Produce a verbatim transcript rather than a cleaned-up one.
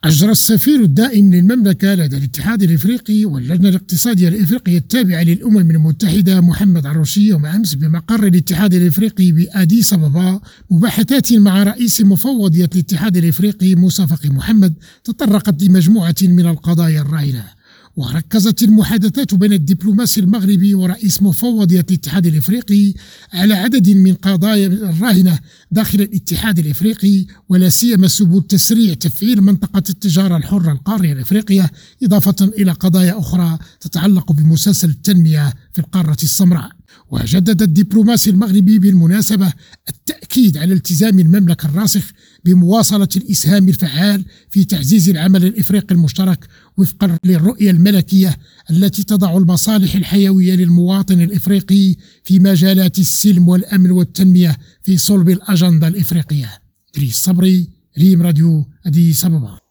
أجرى السفير الدائم للمملكة لدى الاتحاد الإفريقي واللجنة الاقتصادية الإفريقية التابعة للأمم المتحدة محمد عروشي يوم أمس بمقر الاتحاد الإفريقي بأديس أبابا مباحثات مع رئيس مفوضية الاتحاد الإفريقي موسى فقي محمد تطرقت لمجموعة من القضايا الراهنة. وركزت المحادثات بين الدبلوماسي المغربي ورئيس مفوضية الاتحاد الإفريقي على عدد من قضايا الراهنة داخل الاتحاد الإفريقي، ولا سيما سبل تسريع تفعيل منطقة التجارة الحرة القارية الإفريقية، إضافة إلى قضايا أخرى تتعلق بمسلسل التنمية في القارة السمراء. وجدد الدبلوماسي المغربي بالمناسبة التأكيد على التزام المملكة الراسخ بمواصلة الإسهام الفعال في تعزيز العمل الإفريقي المشترك وفقا للرؤية الملكية التي تضع المصالح الحيوية للمواطن الإفريقي في مجالات السلم والأمن والتنمية في صلب الأجندة الإفريقية. إدريس صبري، ريم راديو، أديس أبابا.